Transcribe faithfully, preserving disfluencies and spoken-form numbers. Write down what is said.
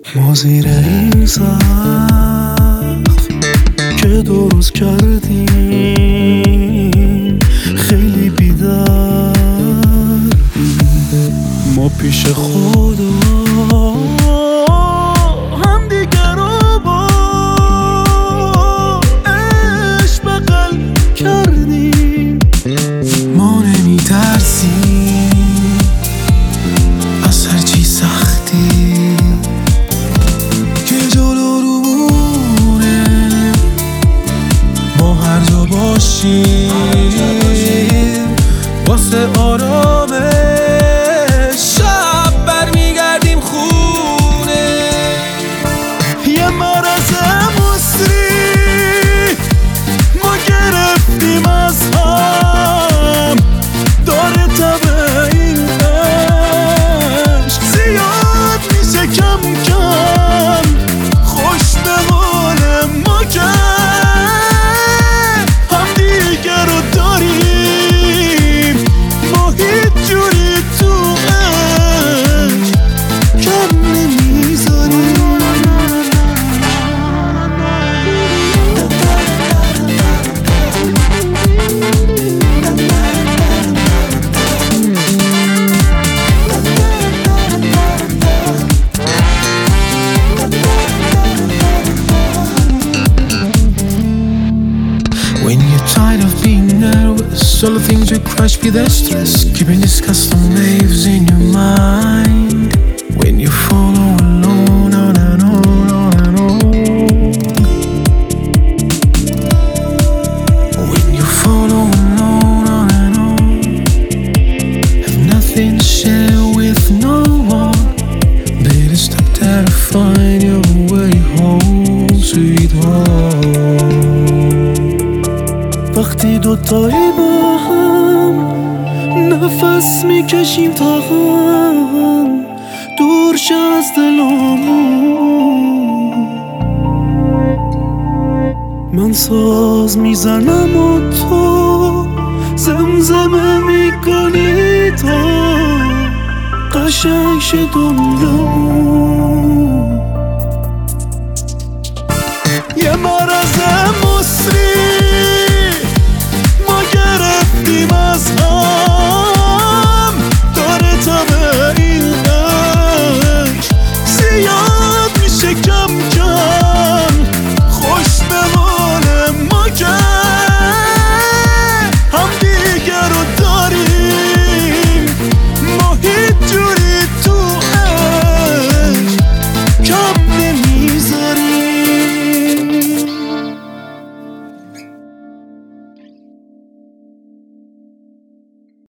ما زیر این سقف که درست کردیم خیلی بی‌دردیم. ما پیش خدا هم دیگر رو با عشق بغل کردیم. ما نمی ترسیم از هرچی سختی که جلو رومونه. ما هر جا باشیم واسه آرامش شب برمیگردیم خونه. یه مرض مصری ما گرفتیم از هم، داره طبع این عشق زیاد میشه کم کم. خوش به حال ما که هم دیگه رو داریم. ما هیچ جوری تو عشق کم نمیذاریم. When you're tired of being nervous, all the things you crush with the stress, keeping these custom waves in your mind. When you follow alone on and on, on and on. When you follow alone on and on, have nothing to share with no one. Better stop there to find your way home, sweetheart. وقتی دوتایی با هم نفس میکشیم تا هم دور شه از دلامون. من ساز میزنم و تو زمزمه میکنی تا قشنگ شه دنیامون.